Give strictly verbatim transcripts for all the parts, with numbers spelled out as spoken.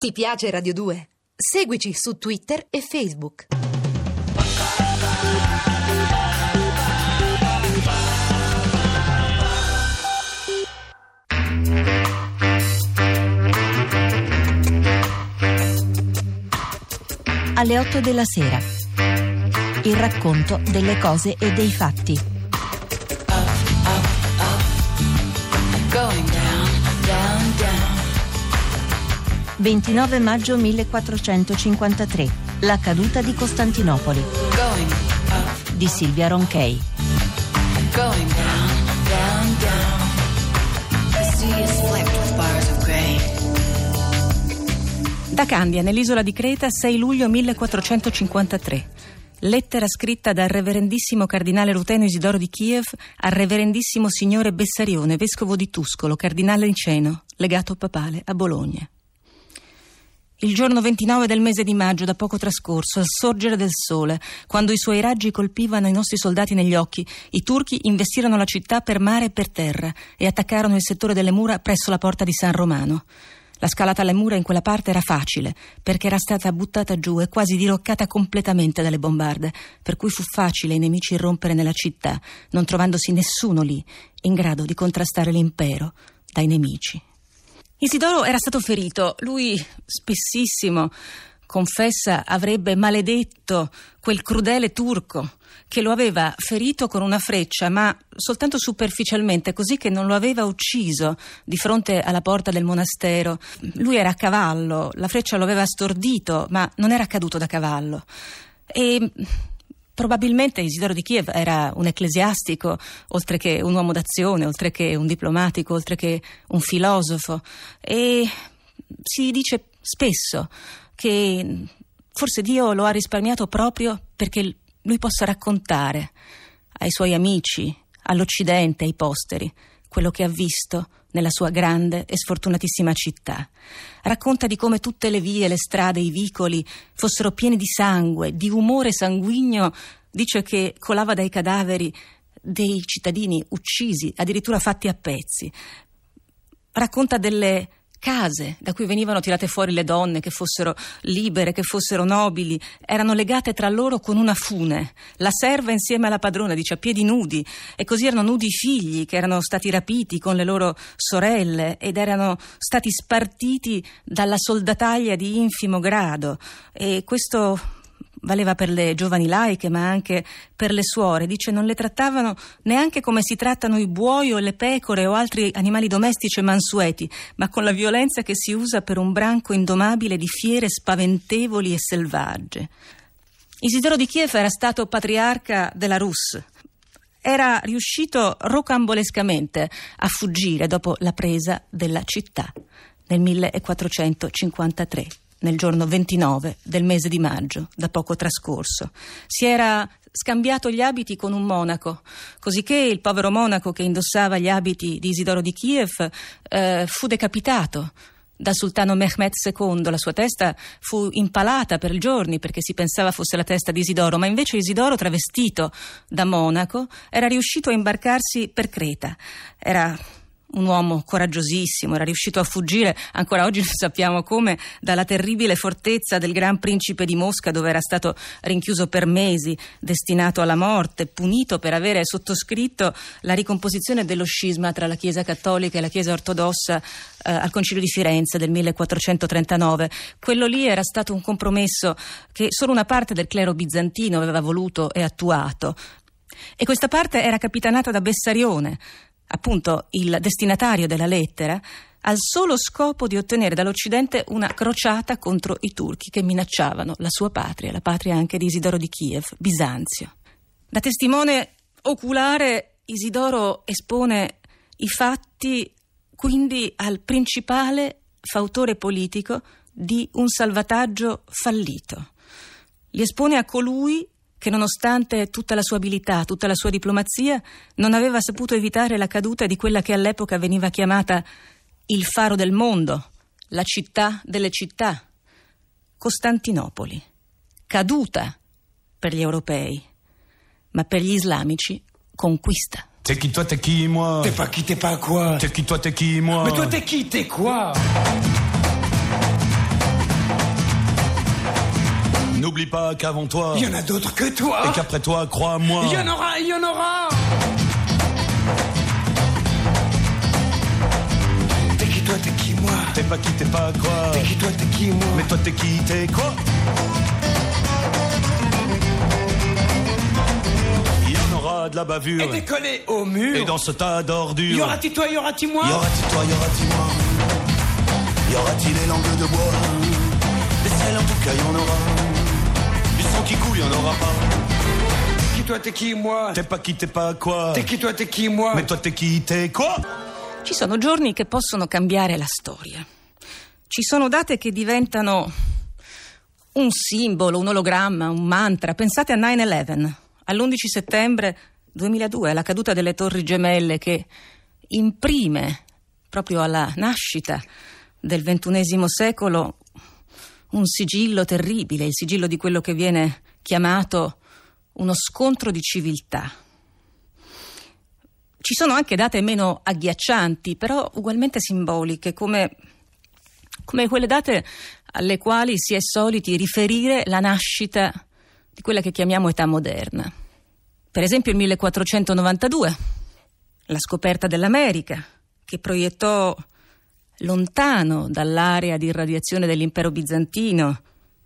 Ti piace Radio due? Seguici su Twitter e Facebook. Alle otto della sera. Il racconto delle cose e dei fatti. ventinove maggio millequattrocentocinquantatré. La caduta di Costantinopoli di Silvia Ronchey. Da Candia, nell'isola di Creta, sei luglio millequattrocentocinquantatré. Lettera scritta dal reverendissimo cardinale Ruteno Isidoro di Kiev al reverendissimo signore Bessarione, vescovo di Tuscolo, cardinale niceno, legato papale a Bologna. Il giorno ventinove del mese di maggio, da poco trascorso, al sorgere del sole, quando i suoi raggi colpivano i nostri soldati negli occhi, i turchi investirono la città per mare e per terra e attaccarono il settore delle mura presso la porta di San Romano. La scalata alle mura in quella parte era facile, perché era stata buttata giù e quasi diroccata completamente dalle bombarde, per cui fu facile ai nemici irrompere nella città, non trovandosi nessuno lì in grado di contrastare l'impero dai nemici. Isidoro era stato ferito. Lui spessissimo, confessa, avrebbe maledetto quel crudele turco che lo aveva ferito con una freccia, ma soltanto superficialmente, così che non lo aveva ucciso di fronte alla porta del monastero. Lui era a cavallo, la freccia lo aveva stordito, ma non era caduto da cavallo. E probabilmente Isidoro di Kiev era un ecclesiastico, oltre che un uomo d'azione, oltre che un diplomatico, oltre che un filosofo. E si dice spesso che forse Dio lo ha risparmiato proprio perché lui possa raccontare ai suoi amici, all'Occidente, ai posteri, quello che ha visto nella sua grande e sfortunatissima città. Racconta di come tutte le vie, le strade, i vicoli fossero pieni di sangue, di umore sanguigno. Dice che colava dai cadaveri dei cittadini uccisi, addirittura fatti a pezzi. Racconta delle case da cui venivano tirate fuori le donne, che fossero libere, che fossero nobili, erano legate tra loro con una fune. La serva insieme alla padrona, dice, a piedi nudi, e così erano nudi i figli che erano stati rapiti con le loro sorelle ed erano stati spartiti dalla soldataglia di infimo grado. E questo valeva per le giovani laiche, ma anche per le suore. Dice, non le trattavano neanche come si trattano i buoi o le pecore o altri animali domestici e mansueti, ma con la violenza che si usa per un branco indomabile di fiere spaventevoli e selvagge. Isidoro di Kiev era stato patriarca della Rus. Era riuscito rocambolescamente a fuggire dopo la presa della città nel millequattrocentocinquantatré. Nel giorno ventinove del mese di maggio, da poco trascorso. Si era scambiato gli abiti con un monaco, cosicché il povero monaco che indossava gli abiti di Isidoro di Kiev eh, fu decapitato dal sultano Mehmed secondo. La sua testa fu impalata per giorni perché si pensava fosse la testa di Isidoro, ma invece Isidoro, travestito da monaco, era riuscito a imbarcarsi per Creta. Era un uomo coraggiosissimo, era riuscito a fuggire, ancora oggi non sappiamo come, dalla terribile fortezza del Gran Principe di Mosca, dove era stato rinchiuso per mesi, destinato alla morte, punito per avere sottoscritto la ricomposizione dello scisma tra la Chiesa cattolica e la Chiesa ortodossa eh, al Concilio di Firenze del millequattrocentotrentanove. Quello lì era stato un compromesso che solo una parte del clero bizantino aveva voluto e attuato, e questa parte era capitanata da Bessarione, appunto il destinatario della lettera, al solo scopo di ottenere dall'Occidente una crociata contro i turchi che minacciavano la sua patria, la patria anche di Isidoro di Kiev, Bisanzio. Da testimone oculare, Isidoro espone i fatti quindi al principale fautore politico di un salvataggio fallito. Li espone a colui che, nonostante tutta la sua abilità, tutta la sua diplomazia, non aveva saputo evitare la caduta di quella che all'epoca veniva chiamata il faro del mondo, la città delle città, Costantinopoli, caduta per gli europei, ma per gli islamici conquista. T'es qui toi, t'es qui moi? T'es pas qui, t'es pas quoi? T'es qui toi, t'es qui moi? Mais toi t'es qui, t'es quoi? pas qu'avant toi, il y en a d'autres que toi. Et qu'après toi, crois-moi, il y en aura, il y en aura. T'es qui toi, t'es qui moi? T'es pas qui, t'es pas quoi? T'es qui toi, t'es qui moi? Mais toi t'es qui, t'es quoi? Il y en aura de la bavure et des collés au mur. Et dans ce tas d'ordures, y aura-t-il toi, y aura-t-il moi? Y aura-t-il toi, y aura-t-il moi? Y aura-t-il les langues de bois? Des selles en tout cas y en aura. Du sang qui coule y en aura pas. T'es qui toi, t'es qui moi? T'es pas qui, t'es pas quoi? T'es qui toi, t'es qui moi? Mais toi t'es chi, t'es quoi? Ci sono giorni che possono cambiare la storia. Ci sono date che diventano un simbolo, un ologramma, un mantra. Pensate a nine eleven, all'undici settembre duemiladue, alla caduta delle Torri Gemelle, che imprime proprio alla nascita del ventunesimo secolo un sigillo terribile, il sigillo di quello che viene chiamato uno scontro di civiltà. Ci sono anche date meno agghiaccianti, però ugualmente simboliche, come, come quelle date alle quali si è soliti riferire la nascita di quella che chiamiamo età moderna. Per esempio il millequattrocentonovantadue, la scoperta dell'America, che proiettò lontano dall'area di irradiazione dell'impero bizantino,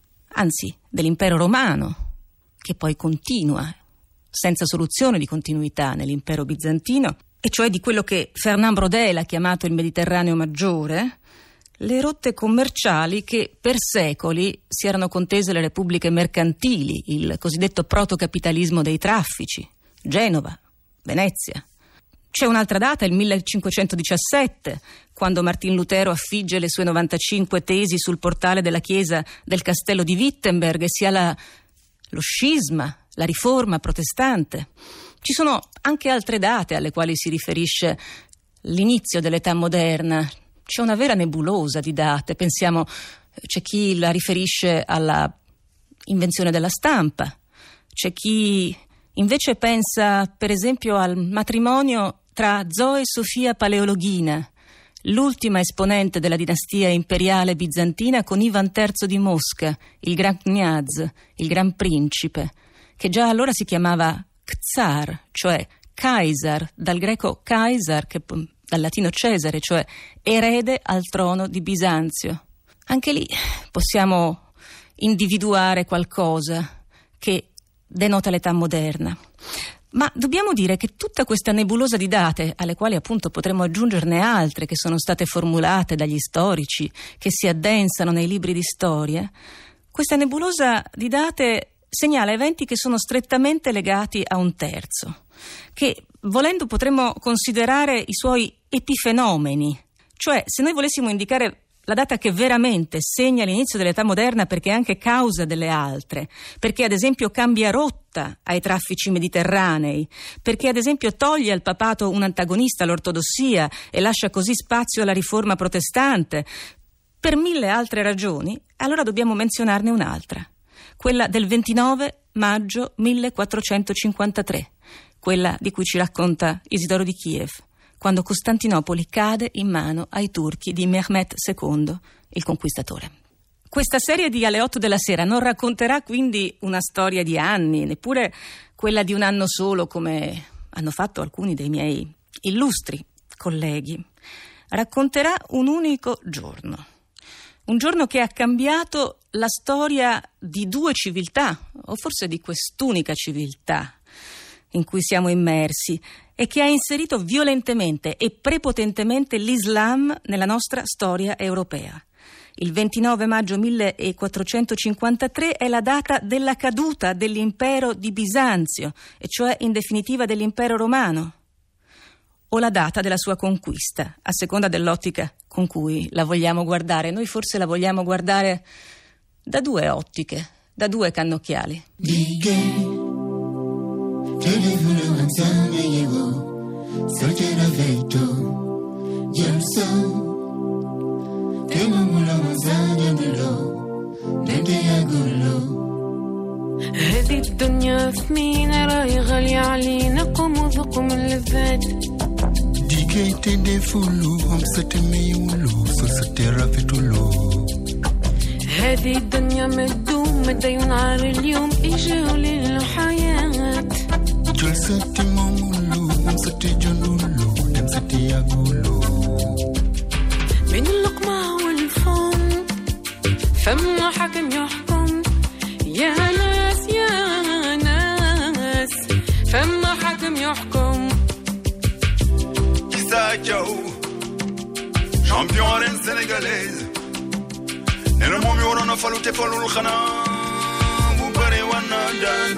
anzi dell'impero romano, che poi continua senza soluzione di continuità nell'impero bizantino, e cioè di quello che Fernand Braudel ha chiamato il Mediterraneo maggiore, le rotte commerciali che per secoli si erano contese le repubbliche mercantili, il cosiddetto protocapitalismo dei traffici, Genova, Venezia. C'è un'altra data, il millecinquecentodiciassette, quando Martin Lutero affigge le sue novantacinque tesi sul portale della chiesa del castello di Wittenberg, e sia la, lo scisma, la riforma protestante. Ci sono anche altre date alle quali si riferisce l'inizio dell'età moderna. C'è una vera nebulosa di date. Pensiamo, c'è chi la riferisce alla invenzione della stampa, c'è chi invece pensa per esempio al matrimonio tra Zoe Sofia Paleologhina, l'ultima esponente della dinastia imperiale bizantina, con Ivan terzo di Mosca, il Gran Kniaz, il Gran Principe, che già allora si chiamava Czar, cioè Kaiser, dal greco Kaiser, che dal latino Cesare, cioè erede al trono di Bisanzio. Anche lì possiamo individuare qualcosa che denota l'età moderna. Ma dobbiamo dire che tutta questa nebulosa di date, alle quali appunto potremmo aggiungerne altre che sono state formulate dagli storici, che si addensano nei libri di storia, questa nebulosa di date segnala eventi che sono strettamente legati a un terzo, che volendo potremmo considerare i suoi epifenomeni. Cioè, se noi volessimo indicare la data che veramente segna l'inizio dell'età moderna perché è anche causa delle altre, perché ad esempio cambia rotta ai traffici mediterranei, perché ad esempio toglie al papato un antagonista, l'ortodossia, e lascia così spazio alla riforma protestante, per mille altre ragioni, allora dobbiamo menzionarne un'altra, quella del ventinove maggio millequattrocentocinquantatré, quella di cui ci racconta Isidoro di Kiev, quando Costantinopoli cade in mano ai turchi di Mehmed secondo, il conquistatore. Questa serie di Alle otto della sera non racconterà quindi una storia di anni, neppure quella di un anno solo come hanno fatto alcuni dei miei illustri colleghi. Racconterà un unico giorno. Un giorno che ha cambiato la storia di due civiltà, o forse di quest'unica civiltà in cui siamo immersi, e che ha inserito violentemente e prepotentemente l'Islam nella nostra storia europea. Il ventinove maggio millequattrocentocinquantatré è la data della caduta dell'impero di Bisanzio, e cioè in definitiva dell'impero romano, o la data della sua conquista, a seconda dell'ottica con cui la vogliamo guardare. Noi forse la vogliamo guardare da due ottiche, da due cannocchiali. هذه الدنيا ثمينة راهي غالية علينا قوم وذوقوا من اللذات Digate de fulu, om sete me ulu, so sete rafetulu. هذه الدنيا مدوم مدين على اليوم إجاو للحياة جلستي مامولو ممستي جنولو دمستي ياغولو بين اللقمة والفم فما حكم يحكم يا ناس يا ناس فما حكم يحكم Issa Diaw, champion arène sénégalaise. Nee na moom yow na falu te falul xanaa bu bare war na daan.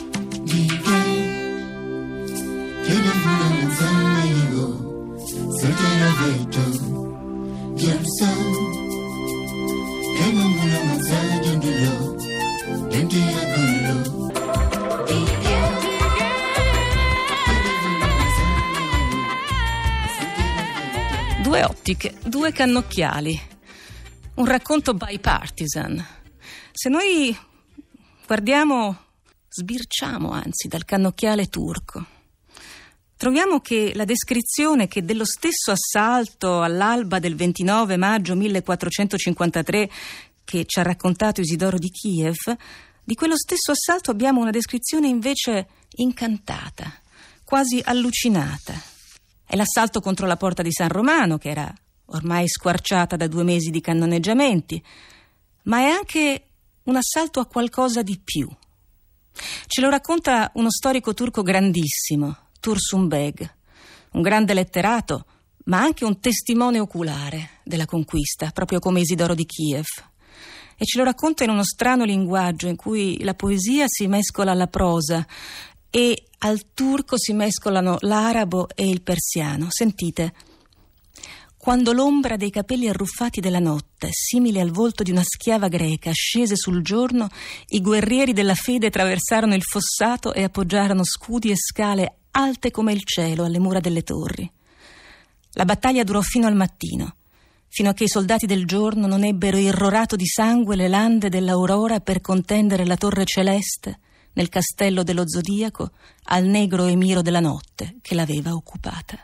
Due ottiche, due cannocchiali, un racconto bipartisan. Se noi guardiamo, sbirciamo anzi dal cannocchiale turco, troviamo che la descrizione che dello stesso assalto all'alba del ventinove maggio millequattrocentocinquantatré che ci ha raccontato Isidoro di Kiev, di quello stesso assalto abbiamo una descrizione invece incantata, quasi allucinata. È l'assalto contro la porta di San Romano, che era ormai squarciata da due mesi di cannoneggiamenti, ma è anche un assalto a qualcosa di più. Ce lo racconta uno storico turco grandissimo, Tursun Beg, un grande letterato, ma anche un testimone oculare della conquista, proprio come Isidoro di Kiev. E ce lo racconta in uno strano linguaggio in cui la poesia si mescola alla prosa e al turco si mescolano l'arabo e il persiano. Sentite: quando l'ombra dei capelli arruffati della notte, simile al volto di una schiava greca, scese sul giorno, i guerrieri della fede traversarono il fossato e appoggiarono scudi e scale alte come il cielo alle mura delle torri. La battaglia durò fino al mattino, fino a che i soldati del giorno non ebbero irrorato di sangue le lande dell'aurora per contendere la torre celeste nel castello dello zodiaco al negro emiro della notte che l'aveva occupata.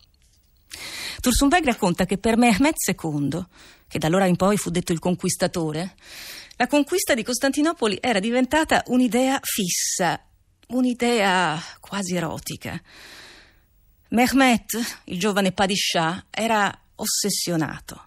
Tursun Beg racconta che per Mehmed secondo, che da allora in poi fu detto il conquistatore, la conquista di Costantinopoli era diventata un'idea fissa, un'idea quasi erotica. Mehmed, il giovane padishah, era ossessionato.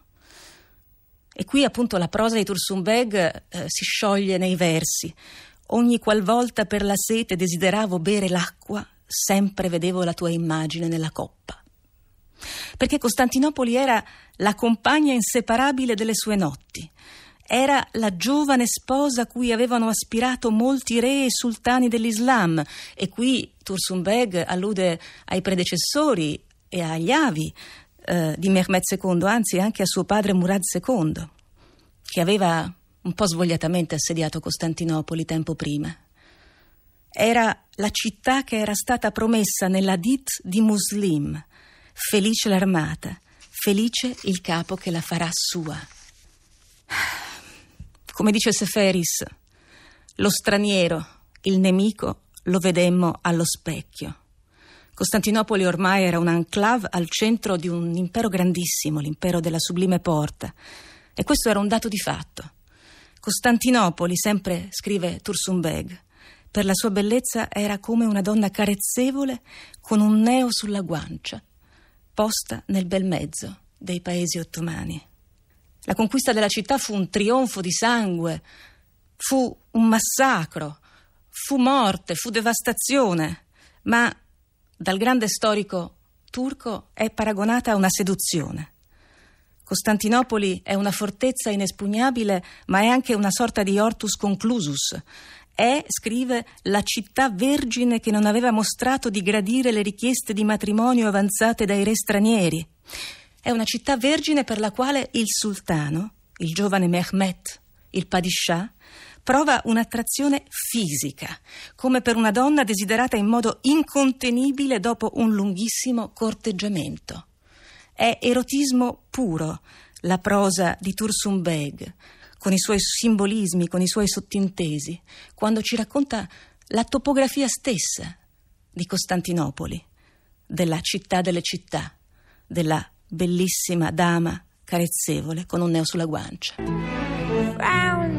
E qui appunto la prosa di Tursun Beg eh, si scioglie nei versi. Ogni qualvolta per la sete desideravo bere l'acqua, sempre vedevo la tua immagine nella coppa. Perché Costantinopoli era la compagna inseparabile delle sue notti. Era la giovane sposa a cui avevano aspirato molti re e sultani dell'Islam. E qui Tursun Beg allude ai predecessori e agli avi eh, di Mehmed secondo, anzi anche a suo padre Murad secondo, che aveva un po' svogliatamente assediato Costantinopoli tempo prima. Era la città che era stata promessa nell'Hadith di Muslim: felice l'armata, felice il capo che la farà sua. Come dice Seferis, lo straniero, il nemico, lo vedemmo allo specchio. Costantinopoli ormai era un enclave al centro di un impero grandissimo, l'impero della Sublime Porta, e questo era un dato di fatto. Costantinopoli, sempre scrive Tursun Beg, per la sua bellezza era come una donna carezzevole con un neo sulla guancia, posta nel bel mezzo dei paesi ottomani. La conquista della città fu un trionfo di sangue, fu un massacro, fu morte, fu devastazione, ma dal grande storico turco è paragonata a una seduzione. Costantinopoli è una fortezza inespugnabile, ma è anche una sorta di hortus conclusus. È, scrive, la città vergine che non aveva mostrato di gradire le richieste di matrimonio avanzate dai re stranieri. È una città vergine per la quale il sultano, il giovane Mehmed, il padishah, prova un'attrazione fisica, come per una donna desiderata in modo incontenibile dopo un lunghissimo corteggiamento. È erotismo puro la prosa di Tursun Beg, con i suoi simbolismi, con i suoi sottintesi, quando ci racconta la topografia stessa di Costantinopoli, della città delle città, della bellissima dama carezzevole con un neo sulla guancia. Round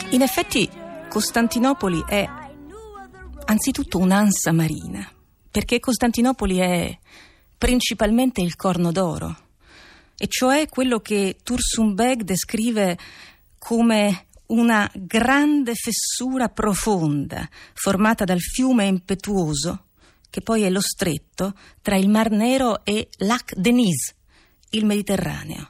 In effetti Costantinopoli è anzitutto un'ansa marina, perché Costantinopoli è principalmente il Corno d'Oro, e cioè quello che Tursun Beg descrive come una grande fessura profonda formata dal fiume impetuoso che poi è lo stretto tra il Mar Nero e Lac Denis, il Mediterraneo.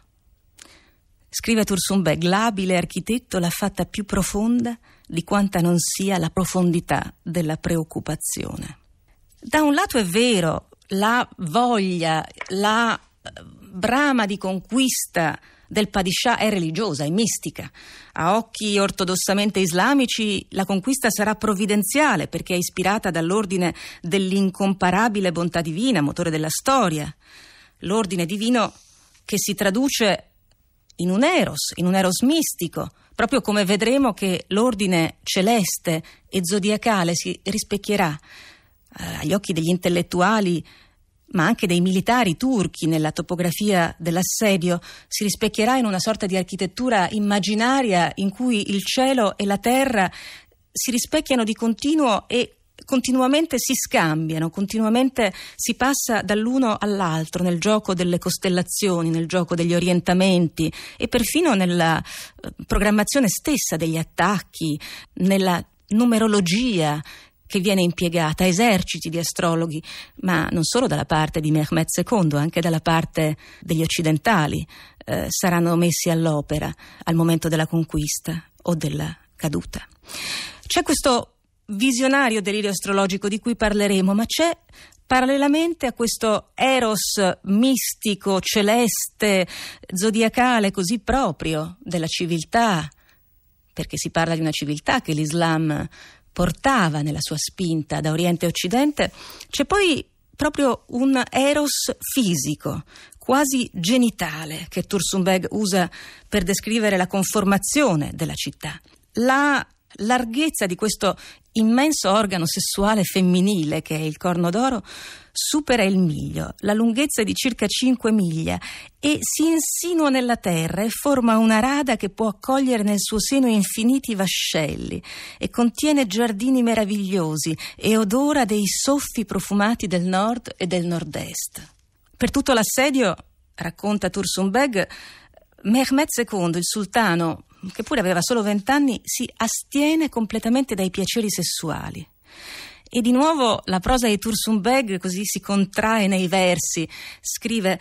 Scrive Tursun Beg: l'abile architetto l'ha fatta più profonda di quanta non sia la profondità della preoccupazione. Da un lato è vero, la voglia, la brama di conquista del Padishah è religiosa, è mistica. A occhi ortodossamente islamici la conquista sarà provvidenziale perché è ispirata dall'ordine dell'incomparabile bontà divina, motore della storia. L'ordine divino che si traduce in un eros, in un eros mistico, proprio come vedremo che l'ordine celeste e zodiacale si rispecchierà eh, agli occhi degli intellettuali, ma anche dei militari turchi nella topografia dell'assedio, si rispecchierà in una sorta di architettura immaginaria in cui il cielo e la terra si rispecchiano di continuo e continuamente si scambiano, continuamente si passa dall'uno all'altro nel gioco delle costellazioni, nel gioco degli orientamenti e perfino nella programmazione stessa degli attacchi, nella numerologia che viene impiegata, eserciti di astrologhi, ma non solo dalla parte di Mehmed secondo, anche dalla parte degli occidentali eh, saranno messi all'opera al momento della conquista o della caduta. C'è questo visionario delirio astrologico di cui parleremo, ma c'è parallelamente a questo eros mistico, celeste, zodiacale così proprio della civiltà, perché si parla di una civiltà che l'Islam portava nella sua spinta da Oriente a Occidente, c'è poi proprio un eros fisico, quasi genitale, che Tursun Beg usa per descrivere la conformazione della città. La larghezza di questo immenso organo sessuale femminile che è il Corno d'Oro supera il miglio, la lunghezza è di circa cinque miglia e si insinua nella terra e forma una rada che può accogliere nel suo seno infiniti vascelli e contiene giardini meravigliosi e odora dei soffi profumati del nord e del nord-est. Per tutto l'assedio, racconta Tursun Beg, Mehmed secondo, il sultano, che pure aveva solo vent'anni, si astiene completamente dai piaceri sessuali. E di nuovo la prosa di Tursun Beg così si contrae nei versi. Scrive: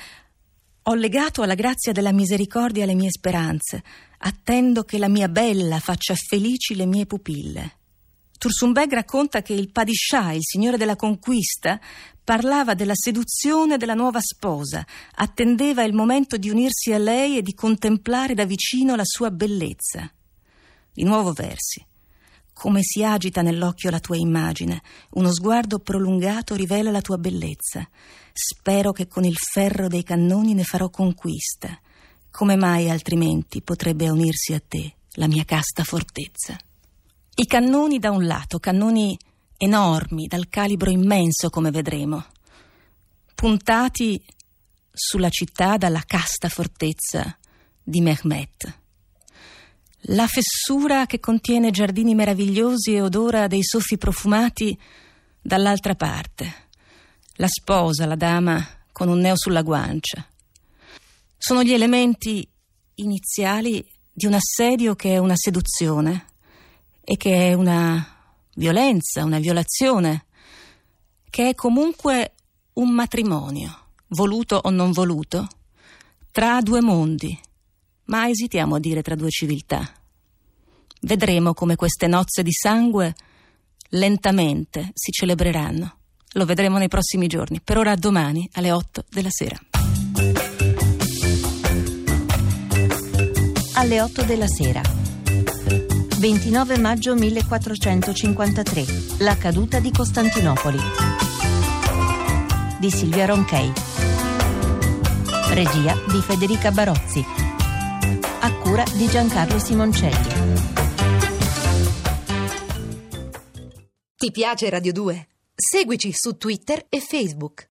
ho legato alla grazia della misericordia le mie speranze, attendo che la mia bella faccia felici le mie pupille. Tursun Beg racconta che il Padishah, il signore della conquista, parlava della seduzione della nuova sposa, attendeva il momento di unirsi a lei e di contemplare da vicino la sua bellezza. Di nuovo versi. Come si agita nell'occhio la tua immagine, uno sguardo prolungato rivela la tua bellezza. Spero che con il ferro dei cannoni ne farò conquista. Come mai altrimenti potrebbe unirsi a te la mia casta fortezza? I cannoni da un lato, cannoni enormi, dal calibro immenso come vedremo, puntati sulla città dalla casta fortezza di Mehmed. La fessura che contiene giardini meravigliosi e odora dei soffi profumati dall'altra parte. La sposa, la dama con un neo sulla guancia. Sono gli elementi iniziali di un assedio che è una seduzione e che è una violenza, una violazione, che è comunque un matrimonio, voluto o non voluto, tra due mondi, ma esitiamo a dire tra due civiltà. Vedremo come queste nozze di sangue lentamente si celebreranno. Lo vedremo nei prossimi giorni. Per ora a domani alle otto della sera. Alle otto della sera. ventinove maggio millequattrocentocinquantatré. La caduta di Costantinopoli. Di Silvia Ronchey. Regia di Federica Barozzi. A cura di Giancarlo Simoncelli. Ti piace Radio due? Seguici su Twitter e Facebook.